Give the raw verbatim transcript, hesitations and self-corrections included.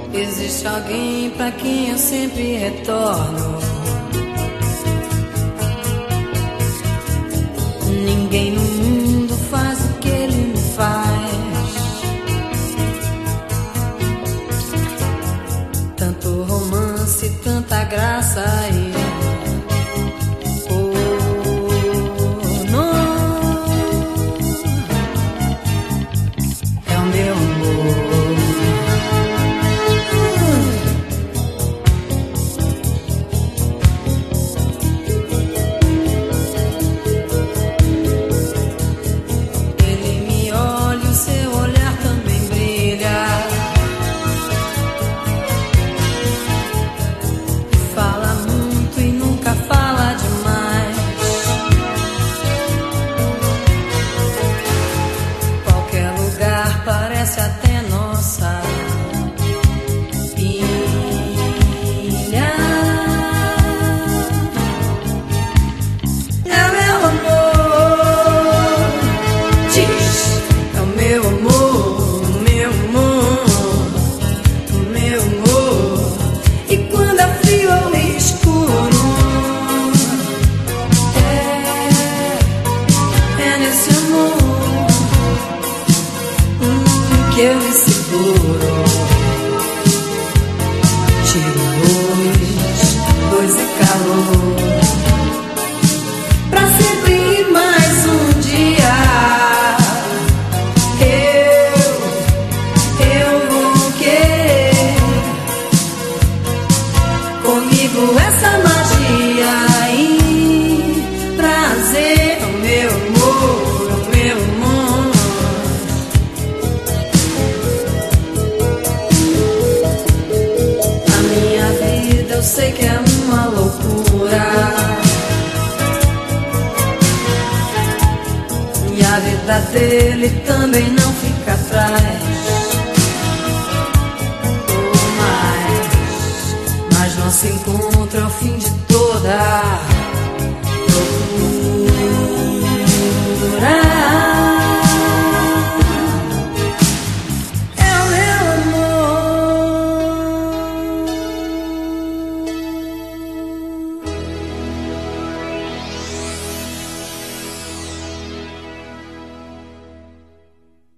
Existe alguém pra quem eu sempre retorno. Ninguém no mundo faz o que ele me faz. Tanto romance, tanta graça aí. Parece até nossa ilha. É meu amor, diz. É o meu amor, meu amor, meu amor. E quando é frio ou escuro, é, é nesse amor que eu me seguro. Tiro luz, luz e calor, pra sempre mais um dia. Eu, eu vou querer comigo essa magia e prazer. O meu amor, o meu amor. Eu sei que é uma loucura e a vida dele também não fica atrás.